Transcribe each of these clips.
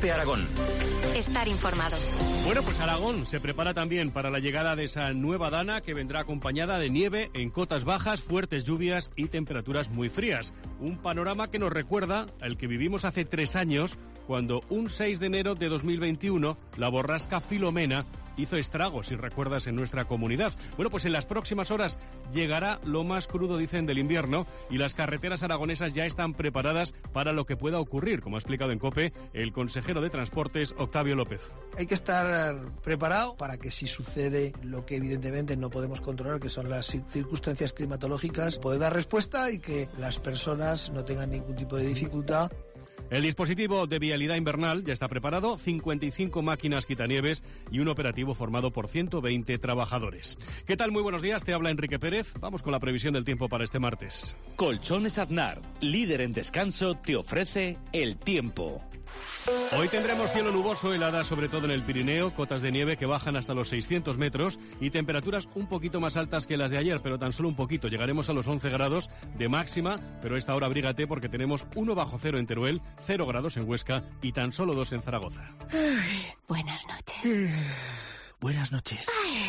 COPE Aragón. Estar informado. Bueno, pues Aragón se prepara también para la llegada de esa nueva dana que vendrá acompañada de nieve en cotas bajas, fuertes lluvias y temperaturas muy frías. Un panorama que nos recuerda al que vivimos hace 3 años, cuando un 6 de enero de 2021 la borrasca Filomena hizo estragos, si recuerdas, en nuestra comunidad. Bueno, pues en las próximas horas llegará lo más crudo, dicen, del invierno, y las carreteras aragonesas ya están preparadas para lo que pueda ocurrir, como ha explicado en COPE el consejero de Transportes, Octavio López. Hay que estar preparado para que si sucede lo que evidentemente no podemos controlar, que son las circunstancias climatológicas, poder dar respuesta y que las personas no tengan ningún tipo de dificultad. El dispositivo de vialidad invernal ya está preparado, 55 máquinas quitanieves y un operativo formado por 120 trabajadores. ¿Qué tal? Muy buenos días, te habla Enrique Pérez. Vamos con la previsión del tiempo para este martes. Colchones Aznar, líder en descanso, te ofrece el tiempo. Hoy tendremos cielo nuboso, heladas sobre todo en el Pirineo, cotas de nieve que bajan hasta los 600 metros y temperaturas un poquito más altas que las de ayer, pero tan solo un poquito. Llegaremos a los 11 grados de máxima, pero a esta hora abrígate porque tenemos 1 bajo cero en Teruel, 0 grados en Huesca y tan solo 2 en Zaragoza. Buenas noches. Buenas noches.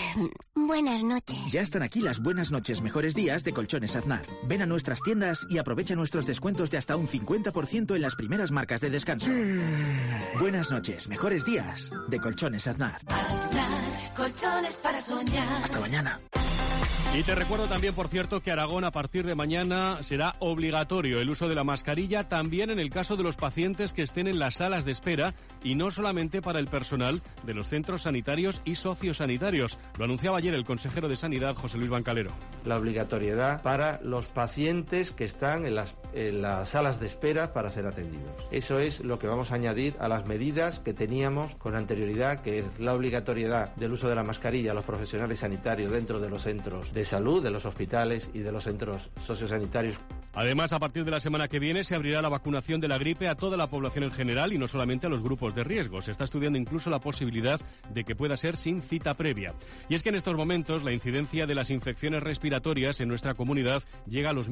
Buenas noches. Ya están aquí las buenas noches, mejores días de Colchones Aznar. Ven a nuestras tiendas y aprovecha nuestros descuentos de hasta un 50% en las primeras marcas de descanso. Buenas noches, mejores días de Colchones Aznar. Aznar, colchones para soñar. Hasta mañana. Y te recuerdo también, por cierto, que Aragón a partir de mañana será obligatorio el uso de la mascarilla también en el caso de los pacientes que estén en las salas de espera y no solamente para el personal de los centros sanitarios y sociosanitarios. Lo anunciaba ayer el consejero de Sanidad, José Luis Bancalero. La obligatoriedad para los pacientes que están en las salas de espera para ser atendidos. Eso es lo que vamos a añadir a las medidas que teníamos con anterioridad, que es la obligatoriedad del uso de la mascarilla a los profesionales sanitarios dentro de los centros de salud, de los hospitales y de los centros sociosanitarios. Además, a partir de la semana que viene se abrirá la vacunación de la gripe a toda la población en general y no solamente a los grupos de riesgo. Se está estudiando incluso la posibilidad de que pueda ser sin cita previa. Y es que en estos momentos la incidencia de las infecciones respiratorias en nuestra comunidad llega a los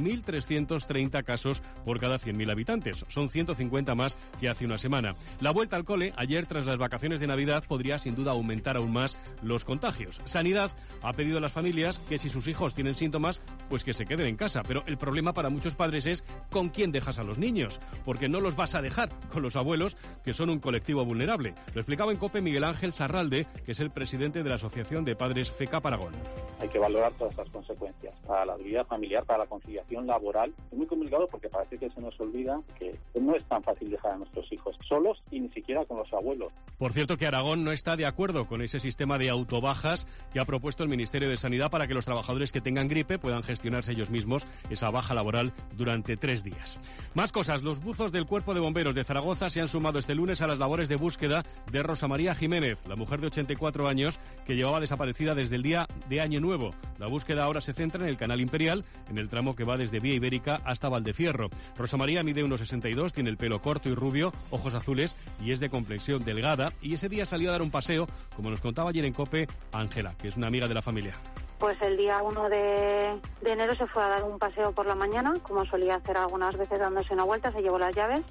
1.330 casos por cada 100.000 habitantes. Son 150 más que hace una semana. La vuelta al cole ayer tras las vacaciones de Navidad podría sin duda aumentar aún más los contagios. Sanidad ha pedido a las familias que si sus hijos tienen síntomas, pues que se queden en casa. Pero el problema para muchos padres es con quién dejas a los niños, porque no los vas a dejar con los abuelos, que son un colectivo vulnerable. Lo explicaba en COPE Miguel Ángel Sarralde, que es el presidente de la Asociación de Padres FECAP Aragón. Hay que valorar todas estas consecuencias para la vida familiar, para la conciliación laboral. Es muy complicado porque parece que se nos olvida que no es tan fácil dejar a nuestros hijos solos y ni siquiera con los abuelos. Por cierto, que Aragón no está de acuerdo con ese sistema de autobajas que ha propuesto el Ministerio de Sanidad para que los trabajadores que tengan gripe puedan gestionarse ellos mismos esa baja laboral durante 3 días. Más cosas. Los buzos del Cuerpo de Bomberos de Zaragoza se han sumado este lunes a las labores de búsqueda de Rosa María Jiménez, la mujer de 84 años que llevaba desaparecida desde el día de Año Nuevo. La búsqueda ahora se centra en el Canal Imperial, en el tramo que va desde Vía Ibérica hasta Valdefierro. Rosa María mide 1,62, tiene el pelo corto y rubio, ojos azules y es de complexión delgada. Y ese día salió a dar un paseo, como nos contaba ayer en COPE Ángela, que es una amiga de la familia. Pues el día 1 de enero se fue a dar un paseo por la mañana, como solía hacer algunas veces dándose una vuelta, se llevó las llaves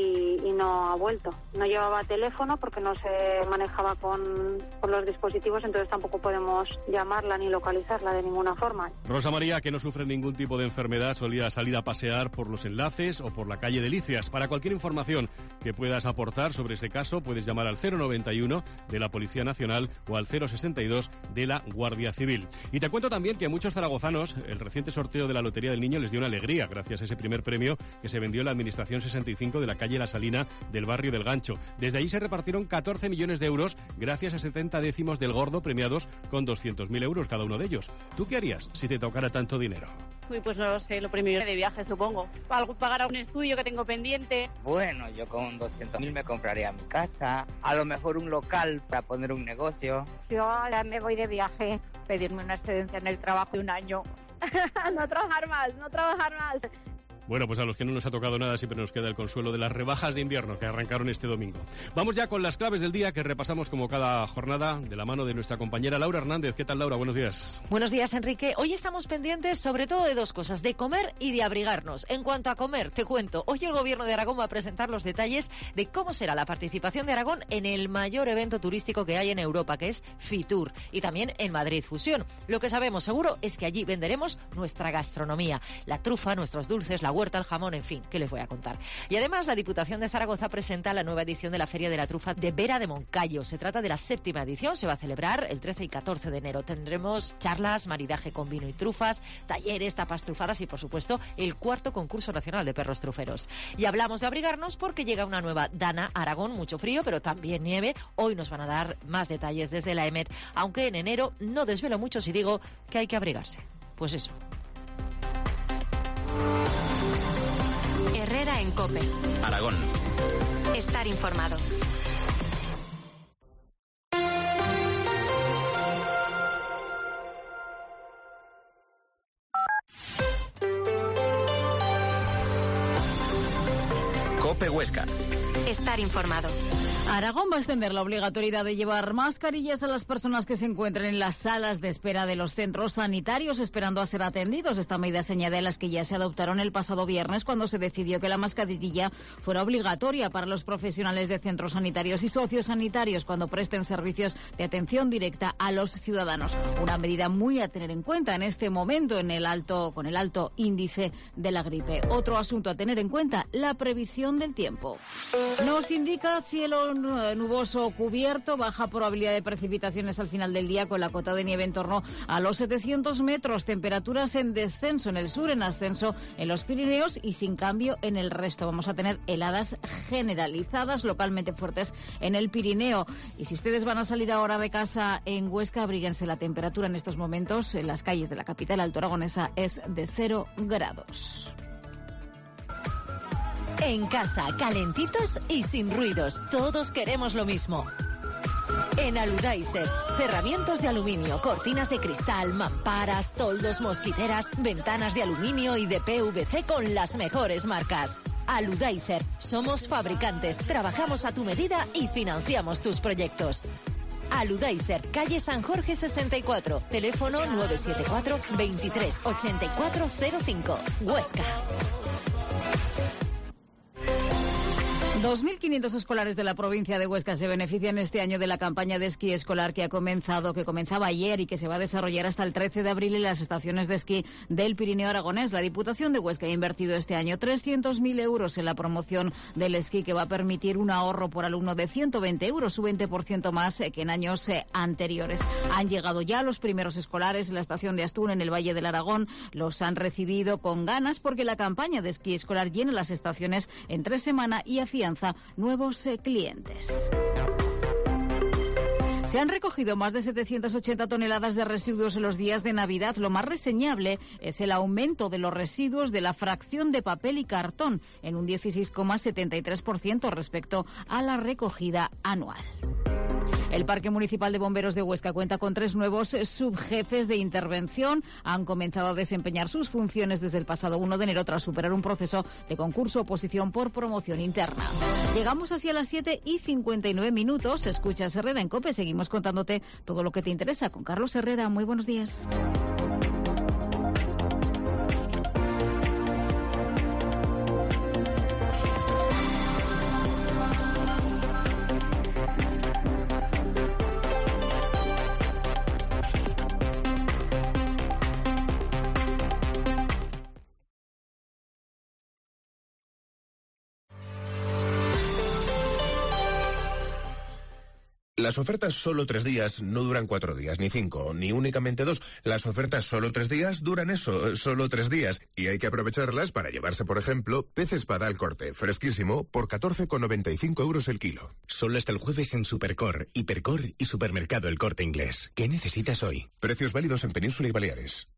y no ha vuelto. No llevaba teléfono porque no se manejaba con los dispositivos, entonces tampoco podemos llamarla ni localizarla de ninguna forma. Rosa María, que no sufre ningún tipo de enfermedad, solía salir a pasear por los enlaces o por la calle Delicias. Para cualquier información que puedas aportar sobre este caso, puedes llamar al 091 de la Policía Nacional o al 062 de la Guardia Civil. Y te cuento también que a muchos zaragozanos el reciente sorteo de la Lotería del Niño les dio una alegría gracias a ese primer premio que se vendió en la Administración 65 de la calle La Salina del barrio del Gancho. Desde allí se repartieron 14 millones de euros gracias a 70 décimos del Gordo premiados con 200.000 euros cada uno de ellos. ¿Tú qué harías si te tocara tanto dinero? Uy, pues no lo sé, lo primero de viaje supongo. Pagar a un estudio que tengo pendiente. Bueno, yo con 200.000 me compraría mi casa, a lo mejor un local para poner un negocio. Yo ahora me voy de viaje, pedirme una excedencia en el trabajo de 1 año. No trabajar más. Bueno, pues a los que no nos ha tocado nada siempre nos queda el consuelo de las rebajas de invierno que arrancaron este domingo. Vamos ya con las claves del día que repasamos como cada jornada de la mano de nuestra compañera Laura Hernández. ¿Qué tal, Laura? Buenos días. Buenos días, Enrique. Hoy estamos pendientes sobre todo de dos cosas, de comer y de abrigarnos. En cuanto a comer, te cuento, hoy el Gobierno de Aragón va a presentar los detalles de cómo será la participación de Aragón en el mayor evento turístico que hay en Europa, que es Fitur, y también en Madrid Fusión. Lo que sabemos seguro es que allí venderemos nuestra gastronomía, la trufa, nuestros dulces, la huerta, el jamón, en fin, ¿qué les voy a contar? Y además la Diputación de Zaragoza presenta la nueva edición de la Feria de la Trufa de Vera de Moncayo. Se trata de la 7ª edición, se va a celebrar el 13 y 14 de enero. Tendremos charlas, maridaje con vino y trufas, talleres, tapas trufadas y, por supuesto, el 4º concurso nacional de perros truferos. Y hablamos de abrigarnos porque llega una nueva Dana Aragón, mucho frío, pero también nieve. Hoy nos van a dar más detalles desde la EMET, aunque en enero no desvelo mucho si digo que hay que abrigarse. Pues eso. Herrera en COPE. Aragón. Estar informado. COPE Huesca. Estar informado. Aragón va a extender la obligatoriedad de llevar mascarillas a las personas que se encuentren en las salas de espera de los centros sanitarios esperando a ser atendidos. Esta medida se añade a las que ya se adoptaron el pasado viernes cuando se decidió que la mascarilla fuera obligatoria para los profesionales de centros sanitarios y sociosanitarios cuando presten servicios de atención directa a los ciudadanos. Una medida muy a tener en cuenta en este momento con el alto índice de la gripe. Otro asunto a tener en cuenta, la previsión del tiempo. Nos indica cielo nuboso cubierto, baja probabilidad de precipitaciones al final del día con la cota de nieve en torno a los 700 metros, temperaturas en descenso en el sur, en ascenso en los Pirineos y sin cambio en el resto. Vamos a tener heladas generalizadas, localmente fuertes en el Pirineo. Y si ustedes van a salir ahora de casa en Huesca, abríguense. La temperatura en estos momentos en las calles de la capital alto aragonesa es de 0 grados. En casa, calentitos y sin ruidos. Todos queremos lo mismo. En Aludaiser, cerramientos de aluminio, cortinas de cristal, mamparas, toldos, mosquiteras, ventanas de aluminio y de PVC con las mejores marcas. Aludaiser, somos fabricantes, trabajamos a tu medida y financiamos tus proyectos. Aludaiser, calle San Jorge 64, teléfono 974 23 84 05, Huesca. 2.500 escolares de la provincia de Huesca se benefician este año de la campaña de esquí escolar que comenzaba ayer y que se va a desarrollar hasta el 13 de abril en las estaciones de esquí del Pirineo aragonés. La Diputación de Huesca ha invertido este año 300.000 euros en la promoción del esquí, que va a permitir un ahorro por alumno de 120 euros, un 20% más que en años anteriores. Han llegado ya los primeros escolares en la estación de Astún, en el Valle del Aragón. Los han recibido con ganas porque la campaña de esquí escolar llena las estaciones entre semana y afianza nuevos clientes. Se han recogido más de 780 toneladas de residuos en los días de Navidad. Lo más reseñable es el aumento de los residuos de la fracción de papel y cartón en un 16,73% respecto a la recogida anual. El Parque Municipal de Bomberos de Huesca cuenta con 3 nuevos subjefes de intervención. Han comenzado a desempeñar sus funciones desde el pasado 1 de enero tras superar un proceso de concurso-oposición por promoción interna. Llegamos así a las 7:59. Escuchas Herrera en COPE. Seguimos contándote todo lo que te interesa con Carlos Herrera. Muy buenos días. Las ofertas solo 3 días no duran 4 días, ni 5, ni únicamente 2. Las ofertas solo 3 días duran eso, solo 3 días. Y hay que aprovecharlas para llevarse, por ejemplo, pez espada al corte, fresquísimo, por 14,95 euros el kilo. Solo hasta el jueves en Supercor, Hipercor y Supermercado El Corte Inglés. ¿Qué necesitas hoy? Precios válidos en Península y Baleares.